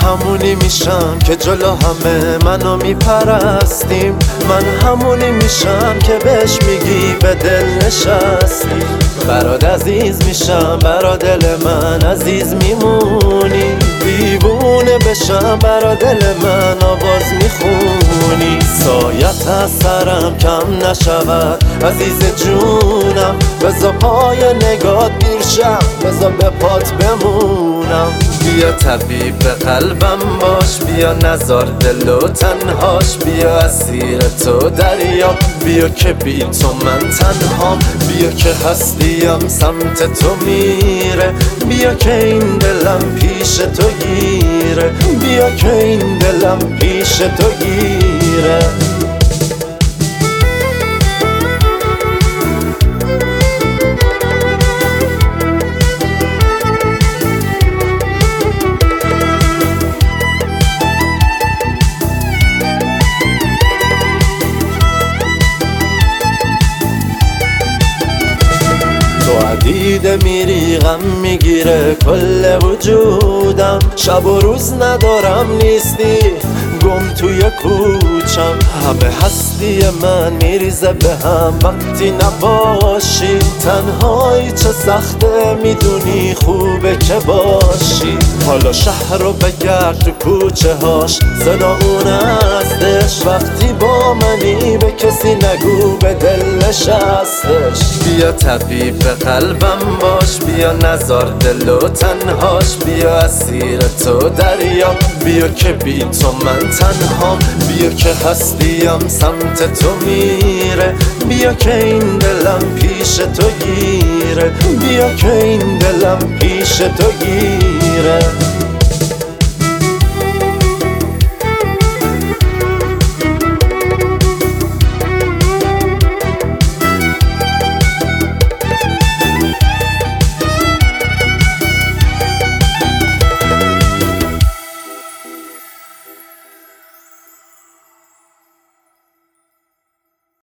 همونی میشم که جلو همه منو میپرستیم. من همونی میشم که بهش میگی به دل نشستی. برات عزیز میشم، برا دل من عزیز میمونی. دیوونه بشم برا دل من آواز میخونی. سایت از سرم کم نشود عزیز جونم. بذار پای نگات گیر شم، بذار به پات بمونم. بیا طبیب قلبم باش، بیا نزار دل و تنهاش. بیا اسیر تو دریا، بیا که بی تو من تنهام. بیا که هستیم سمت تو میره، بیا که این دلم پیش تو گیره. بیا که این دلم پیش تو گیره. تو دیده میری غم میگیره کل وجودم. شب و روز ندارم نیستی، گم توی کوچم. همه هستی من میریزه به هم وقتی نباشی. تنهایی چه سخته میدونی، خوبه که باشی. حالا شهر رو بگرد تو کوچه هاش، صدا اون هستش. وقتی با منی به کسی نگو به دل نشستش. بیا طبیب قلبم باش، بیا نزار دل و تنهاش. بیا اسیر تو دریا، بیا که بی تو من تنهام. بیا که هستیم سمت تو میره، بیا که این دلم پیش تو گیره. بیا که این دلم پیش تو گیره.